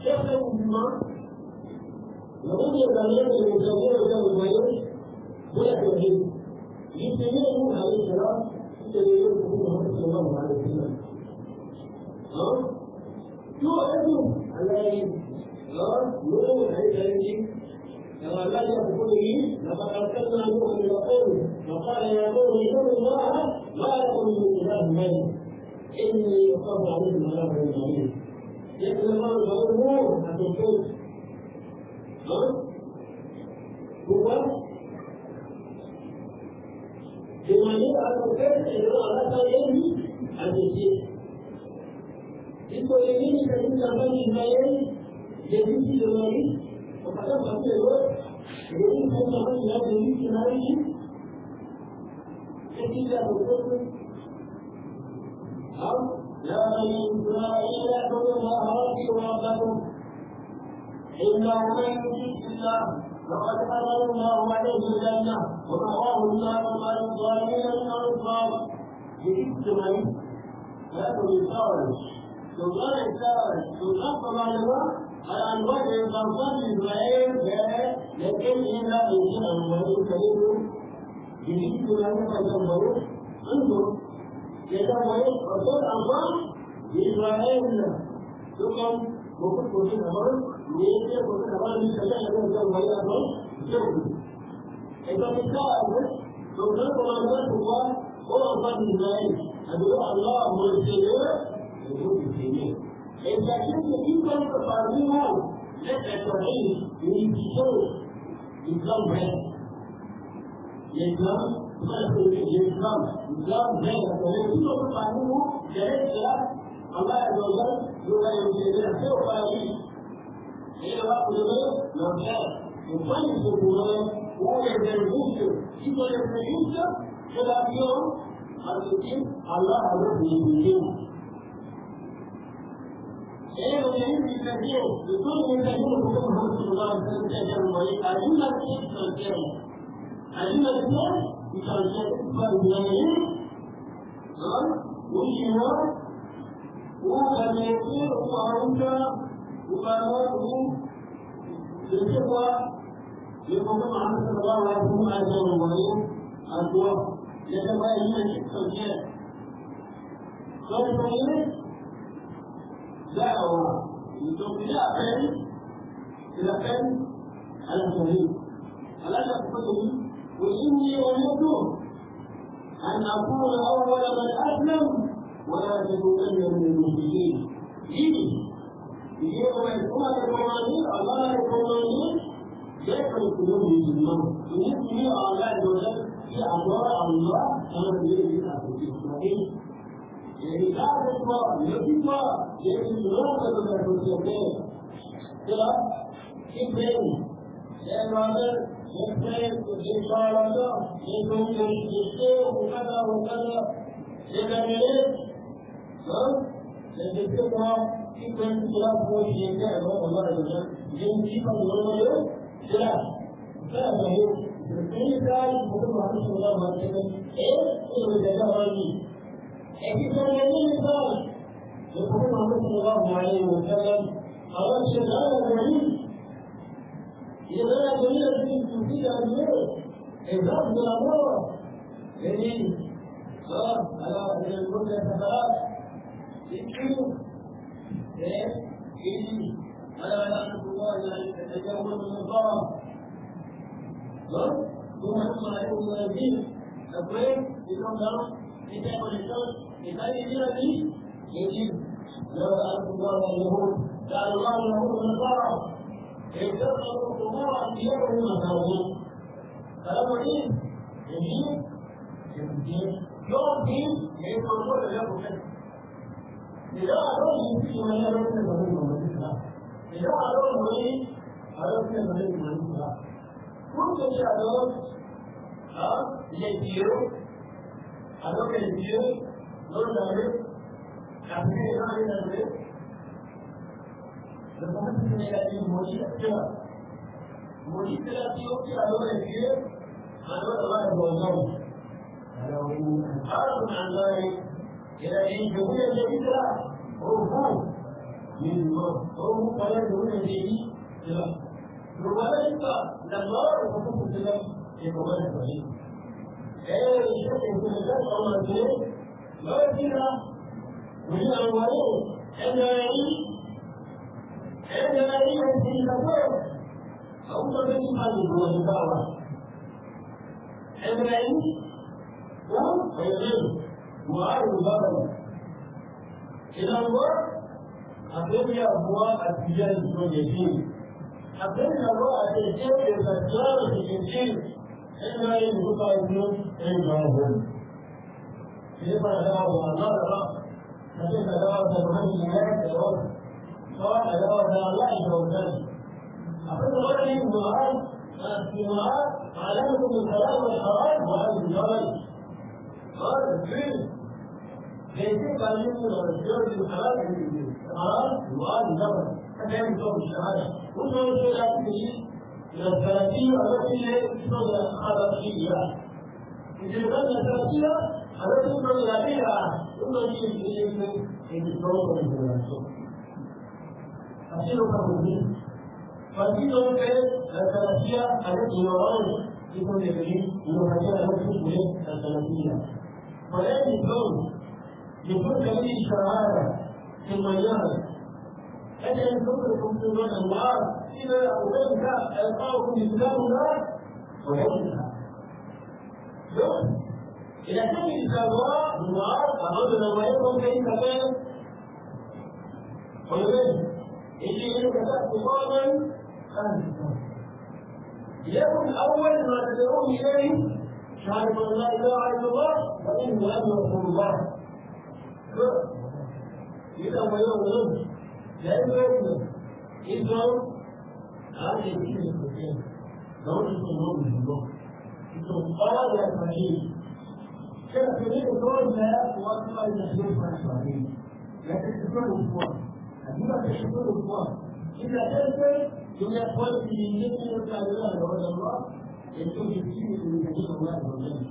يفهم الدماء ومن يتميز المسلمين والمسلمين ولا توحيد يسميه نوح عليه السلام يسميه محمد صلى الله عليه وسلم شو اسمه عليه نوح عليه السلام كما لا يقول لي لقد ارسلنا نوحا الى قومه وقال يا قوم اعبدوا الله ما لكم من اله غيره اني اخاف عليكم عذاب اليم يقول الله نوح هتنفذ هو بما يفعل الخير إذا أردت إليه أن يسير. Itu ini kita sampai di Israel, jadi di Israel, kepada bangsa Israel, jadi kita sampai di Israel ini, ketika betul, ya Israel, Allah Rabbikum, Inna man yushrik لقد حرم الله عليه الجنة ومأواه النار وما للظالمين من أنصار. بإجتماعي هذا الإنسان سلطان الإنسان سلطان طبعا على أنواع الإنسان إسرائيل لكن إلا إنسان أنواع كريم بإجتماعي فجمعوا انظر يتوالي رسول الله إسرائيل ثم وقت وقت الأمر يجب أن يكون هذا الشيء الذي يجب أن يكون إذا مثال سلطان طبعا هو أنصار إسرائيل أدعو الله مرسله يجب الدين. إذا كنت يمكن تفعله لك تعيش ينتشر إسلام غير الإسلام الإسلام غير يمكن تفعله جريت الله عز وجل يبين سوف يعيش إلى وقت لو كان يفنش القرآن هو يدرس كيف يدرس إلى يوم الدين الله عز وجل. إيه وجهين الكثير لكل من يكون محمد صلى الله عليه وسلم تجمعي أجمل شيء تركيه أجمل شيء تركيه فالبنين وشيوخ وكميتين وعروسة وقنواتهم بالشقوة للحكم محمد صلى الله عليه وسلم أجمل المغير الدواء يتبين شيء تركيه فالبنين دعوة إلى فن على التوحيد ألا تقبله وإني أمرت أن أكون أول من أسلم ولا تكونن من المشركين. يجب أن يكون القرآني الله القرآني يدخل القلوب بالإيمان ويبني الله عز وجل في أدوار الله كما يريد الإسرائيل. إذا كنت يجب يجب أن تكون كلا كيفين لأنه يكفي إنشاء يكون يشتري وكذا وكذا لكن لكنها كيفين كلا هو شيء كذا الله عز وجل يمشي فضله كلا كذا هو في ذلك محمد صلى الله عليه وسلم إيه الجزاء إذا مثال يقول محمد صلى الله عليه وسلم أولا شغال الغريب إذا الغريب الذي تفيد الغير إذا من الأمر جميل على المدة ثلاث يمكن على لعنة الله أن يتجاوز من الضرر ثم يصل عليهم الدين الطيب يكون كتاب الإسلام كتاب الدين يجب لو أن الله اليهود قال الله اليهود والنصارى اتخذوا قبور أنبيائهم مساجد فلما دين يجب يوم دين يقولون له كذا إذا أردت يمكن أن يكون المسلم إذا أردت مريض أردت المريض من الإسلام كل شيء أردت يجيرو أردت يجيرو نور دارو أبني إيمان دارو لكن من يجي موجي تلاقيه في أدوار الجير أدوار الله يبغونه لو أردت عن ذلك إلى أن يكون جديدا روحه من الموت هو قال يقول لي لا ربما لما يكون في الكلام يكون صحيح ايه الشيء يكون الناس الله عليه لا كده من الاولين عندما يعيش في الكفر او تبين هذه هو الدعوه عندما يعيش هو ويغير معارض البابل الى الله أبني أبواب التجارة الزوجيين أبني أبواب التجارة الزوجيين إنما يبقى يكون إنهم كيف يدعو الله رب كيف يدعو تبهي الله يدعو سواء يدعو الله يدعو أبني غير المعاد في معاد علامة الحلال والحرام وهذه الجوائز قال الدين ليس قليل من الزوج الحلال الحرام وهذه الجوائز حتى يمكن الشهادة وصول الشهادة إلى الثلاثين التي تصل على فيها إذا كان الثلاثين التي تصل عليها يمكن أن يتصور أصير كمدين فالدين الثلاثية التي يرون في كل شيء يحتاج أن تكون الثلاثية ولا يكون يكون كمية الشهادة في المجال أن يكون تكون الله إذا أولئك ألقاهم بكتاب الله ويومها إذا كان كتاب الله بالمعاد أخذنا ويكون كيف كان ويبين إني إنك كتابا يكن أول ما تدعون إليه شهادة أن لا إله إلا الله وإن محمد رسول الله إذا هو يوم لا يمكن إذن هذه الدين الكريم لو يكون من الله قال يا إبراهيم كيف تريد كل لا توصل إلى النبي إبراهيم لكن تكون الإخوان أجيبك تكون الإخوان إذا كنت يقول في دينك وكان الله وجه الله يكون في دينك من دين الله وجل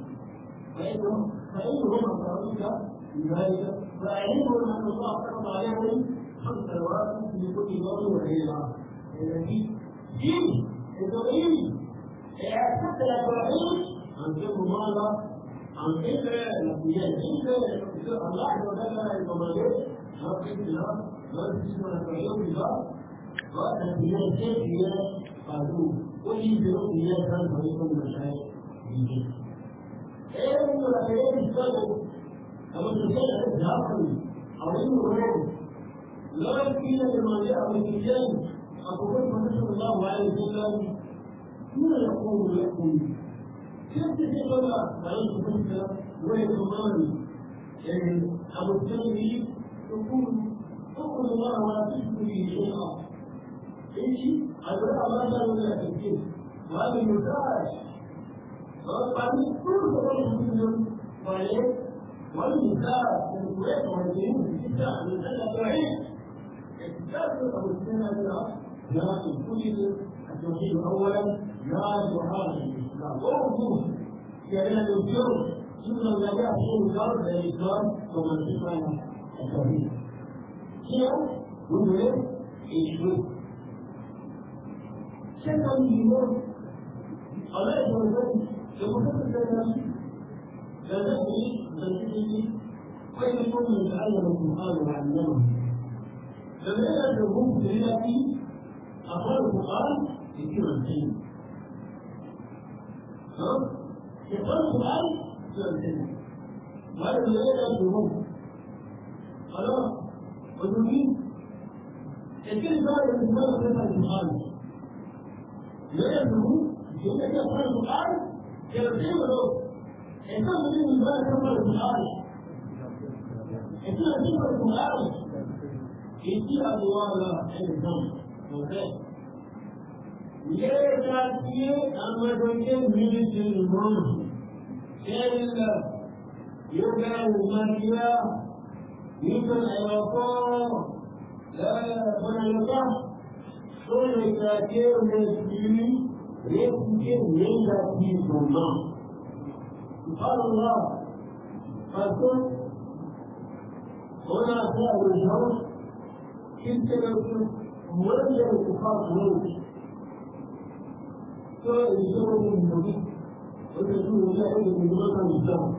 فإنهم أقربك بذلك فأعلمهم أن الله فرض عليهم 5 صلوات في كل يوم وليلة التي دين التوحيد حتى التوحيد عن ذكر الله عن ذكر الأنبياء ذكر الله عز وجل الممالك رب الله رب الله والأنبياء الكافية قالوا ويجبروا إلى كان طريق المشايخ بالجسم. إيه من الأخيرين السبب أو الرجال الداخلي أو الغروب لا يكفي لما جاء من الرجال أقول صلى الله عليه وسلم ما يقول لكم كيف تقول عليه السلام ويقول يعني أبو السلمي يقول اقول الله ولا تشركوا به شيئا إيش؟ أدرى ما كان من التفكير وهذا المزاج وبعدين كل ذلك منهم وعليه والمزاج والكويت والجنوب في الشتاء من التوحيد الكتاب أبو السنة لكن كل التوحيد أولا لا يحارب الإسلام وهو كأن اليوم ثم النجاح في الأرض الإسلام ومن تفعل التوحيد هنا يقول إيش شكرا لله الله يجعل يقول لذلك تنتهي ويكون يتعلم القرآن ويعلمه لما يدعوه بالتي أقرأ القرآن يصير الحين يقرأ القرآن يصير الحين وهذا لا يدعوه خلاص وتريد الكل ذلك المال في القرآن لا يدعوه يقول يقرأ القرآن يرتيب له إنسان من المال يقرأ القرآن إنسان يقرأ القرآن يجي أبواب الإنسان ये जातीय अनुमति के military rule केवल योगा उमानिया युद्ध आयोगों ला बनाया तो ये जातीय मिलिट्री एक के नई जातीय होना सुभान परसों होना था उन्होंने كنت لو مرجع الكفار منه سواء الجبل من النبي وتكون لاعب من غير الإسلام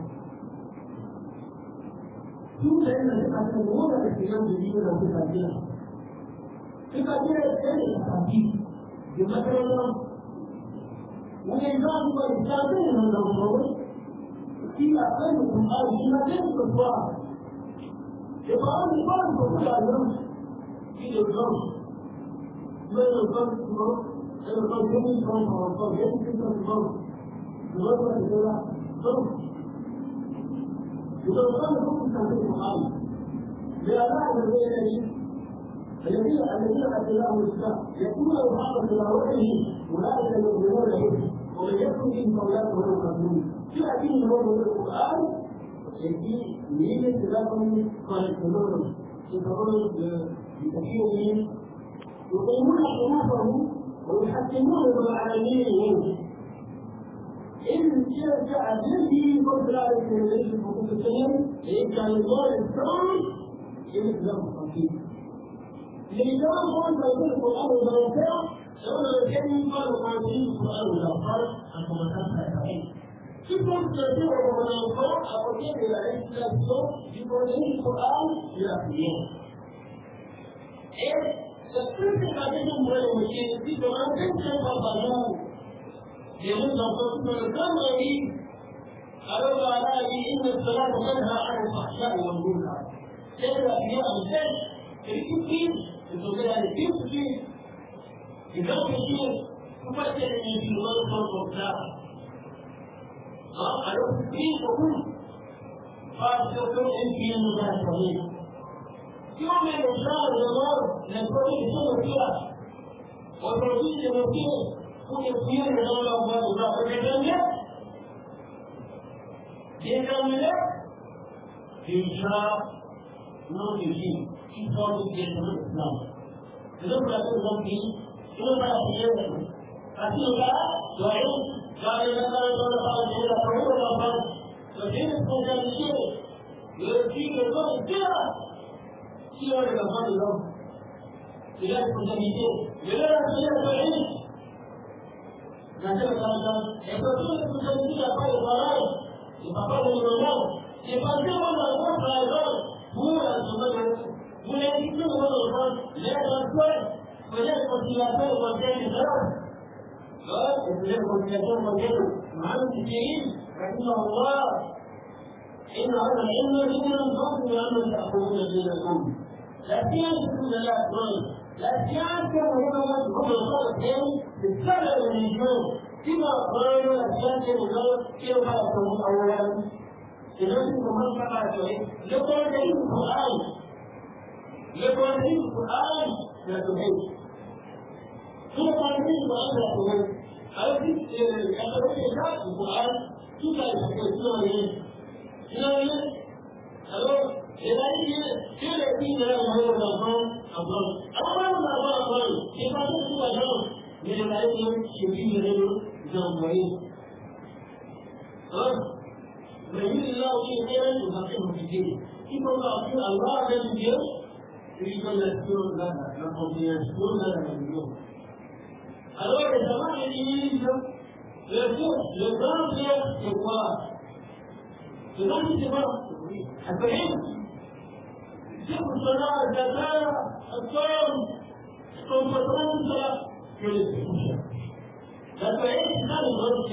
ثم إن تتكلمون باهتمام جديد وفي تأثيرها في تأثير الثاني التحديد بمثلا والإنسان هو الإسلامين من الأمور في أقلكم أو في مكان الكفار يقال الفرق وكل الناس في الجو ما الفرق الفرق يمين فرق الفرق يمين فرق الفرق الفرق فرق إذا كان يكون تنفيذ محاول لأبعد الذين أتلاهم الإسلام يكون الحق تلاوته أولئك يؤمنون به ومن يكن به فأولئك هم المؤمنون في أكيد هو من القرآن يجي مين تلاقهم فيكونون يكونون بتكفيرهم يقيمون حروفهم ويحكمون على دينهم إن جاء الذي قبل ذلك من ليس الحقوق السلام كان الله الثاني الإسلام الحقيقي. لذلك قال في القرآن والموقع لولا كان قال قاتلين القرآن والأخبار أنهم كانوا كيف تستطيع الموقع أو كيف يعيش نفسه بقرآن القرآن يأتيهم. تستطيع عليهم من المشكلة في كمان كيف تفعلون يقول لو كان غريب قالوا على إن الصلاة تنهى عن الفحشاء والمنكر كيف في أمثال الكثير يقول على الكثير إذا كثير تفكر أن في الغرب والطاعة قالوا كثير وهم قال سيكون في المباشرين يوم الإنسان الغرب نقول بسنة فيها وتوجيه المسيح ويصير لدولة الله وجدنا يكمل إنشاء نور الدين في صوت الإسلام. إذا كنت تقول في إذا كنت تقول وعين قال لنا الله تعالى فهو الأفضل وفين الصوت الشيء يرتيب النور الدين سوى الأفضل له إذا كنت تقول ولا تقول Nanti kalau betul betul tidak apa yang apa yang Seperti mana orang belajar bukan sebenarnya bukan itu orang belajar belajar persiapan macam itu. Belajar persiapan macam mana sih? Kerana Allah إن هذا العلم من الفضل وأن تأخذون دينكم. لا تنسوا لا تنسوا لا تنسوا هم الخلق بالسبب النجوم كما قالوا الأشياء النجوم كيف يكون أولا إذا كنتم منفعة شيء لقد دليل القرآن لا تحيط لقد دليل القرآن لا تحيط هذا القرآن كيف يكون alors il a dit là on va avant c'est pas tout à l'heure mais il a dit je suis les envoyer mais il a aussi été dans un compliqué il faut que Allah avec Dieu il donne la compréhension de la religion alors les amants ils disent le grand Dieu c'est quoi لذلك الشباب الفهم ذكر الصلاة الزكاة الصوم كونفترات الصلاة في الاستشهاد فالفهم هذا الغرب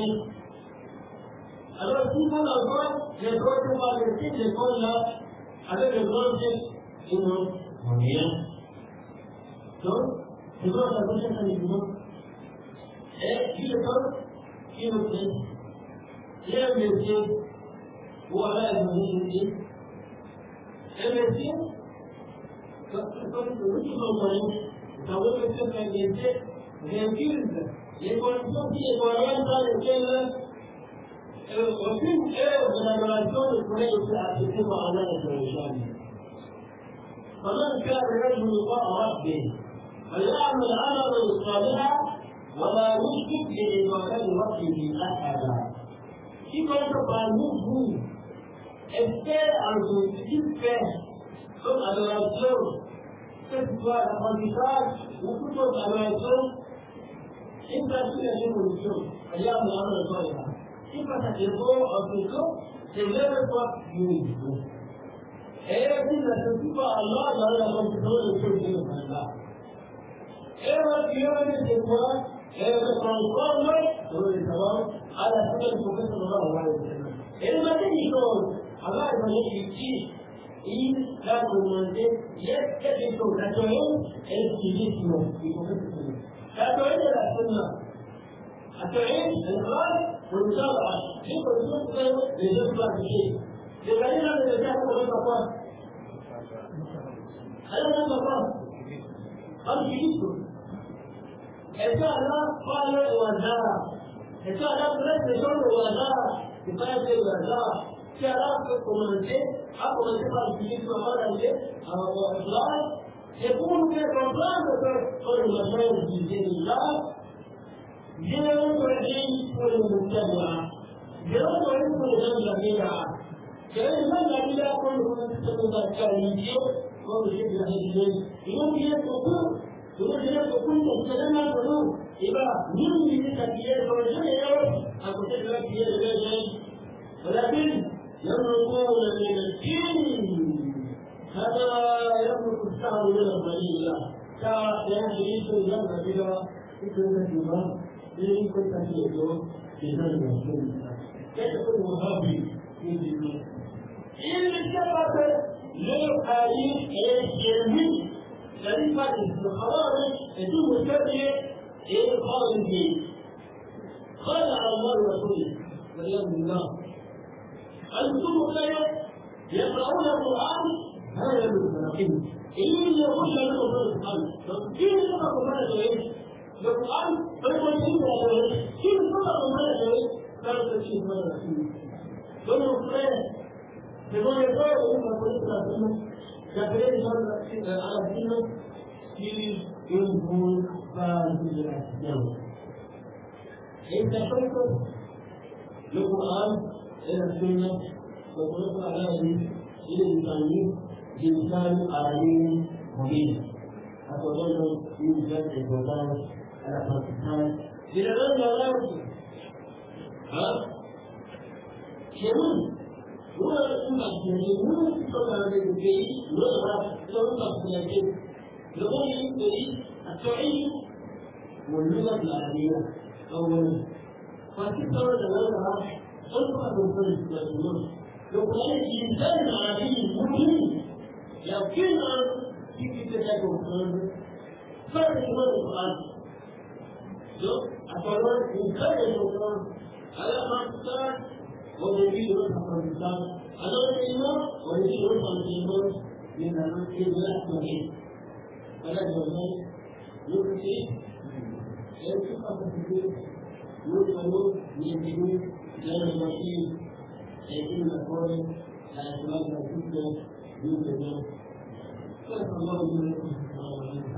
الغرب يقول الغرب يدرس بعض الشيء يقول لا هذا الغرب إنه مهيا شو؟ يقول هذا الشيء كان يقول إيه يقول يقول يقول هو لا المسلم المسلم فقط الرجل فهو يكتب أن ينتهي ويمكن يكون في إقوالات قال وفي من المراسول الكريم في على الإنسان فمن كان يرجو لقاء ربه فليعمل عملا صالحا ولا يشرك بعبادة ربه أحدا في كل قانون est-ce qu'un petit fait comme adoration que ce soit l'apprentissage ou toute autre amélioration, une pratique d'évolution. Regarde dans le temps. Si pas ça dépend en quelque sorte, c'est même pas une et puis la suffit pas Allah dans la compétence de ce qui est là. Et la prière de quoi et le transforme sur le savoir à la fin du prophète sallallahu alayhi wa sallam. Et le matin il dit Allah est venu ici, il a demandé il y a quelque chose à faire et il dit non, il faut que c'est ça. La prière de la sunna. التوحيد الإخلاص والمتابعة في كل شيء لجزء شيء. لذلك الذي يجعل غير الله هذا من الله قال جديد إذا لا قال وزارة إذا لا بلد يقول وزارة كفاية الوزارة كلا كومنتي أو كومنتي قال جديد وقال جديد الإخلاص يكون في الرمضان كل المسائل في دين الله جاءوا بعدين والمتبعة جاءوا بعدين والجنة كان من لا يكون مستقبل كارثي ومشكلة هذه يمكن يكون تستخدم الحلول إذا من كثير فرجنا أو كثير ولكن يملكون من الدين هذا يملك الشهر من البرية كيعيش الجنة بلا إكرام ini kita itu tidak mungkin. Kita perlu habis ini. Ini siapa lelaki yang dari pada sekarang itu mesti khalid. قال الله ورسوله واليوم الله أنتم خير يقرؤون القرآن هذا المنافقين إن يخش لكم في القلب كيف تقرأ هذا القرآن فيقول كيف تطلق هذا كانت تشيء هذا دون الخير بدون يقول إما قلت لكم كبير هذا على دينه في ينبون فاز الأسلام إذا شكر القرآن إلى السنة وقلت على هذه إلى الإنسانية بإنسان عالمين مبين أتوجه يوجد الإنسان على فرصتان إلى غير لا يمكن شمال هو الإنسان هو الإنسان الذي يظهر له تصنيعه لغير يمكن التوحيد واللغة العربية أولا فكثر لها ألقى بالفرد والنور لو كان الإنسان العربي ممكن يمكن أن يكتب القرآن فرد القرآن أقوال إنكار القرآن على ما تكون ويريد رفع الإنسان على الإيمان ويريد رفع الإيمان من الإيمان التوحيد فلا يجوز يكفي يكفي التكبير يدخلون ينتهون إلى المسيح يكون الأقوال على أسباب الفتنة يوجدون صلى الله عليه وسلم